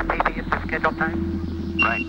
maybe at the scheduled time? Right.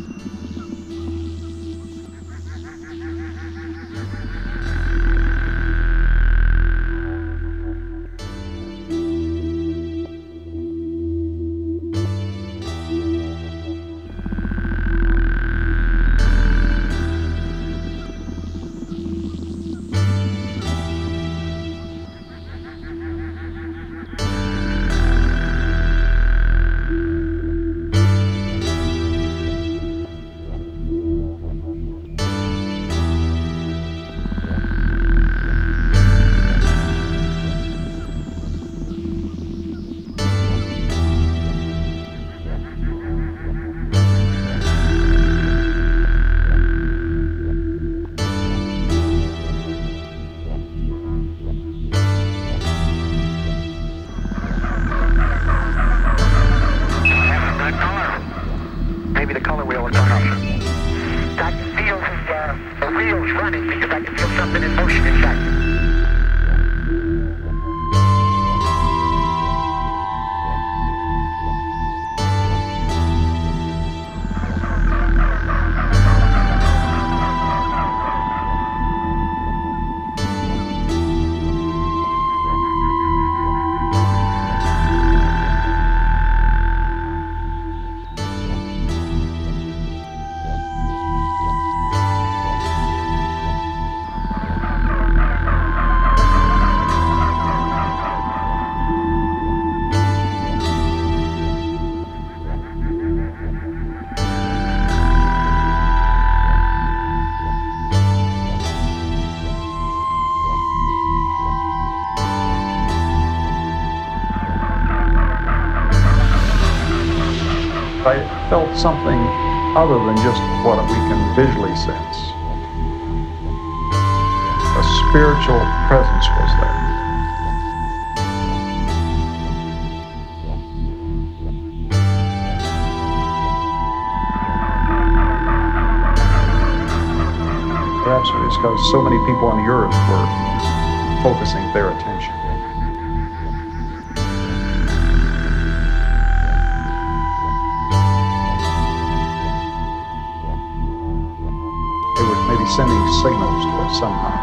Maybe the color wheel will turn off. I can feel the wheels running because I can feel something in motion inside. I felt something other than just what we can visually sense. A spiritual presence was there. Perhaps it was because so many people on the earth were focusing their attention. Sending signals to us somehow.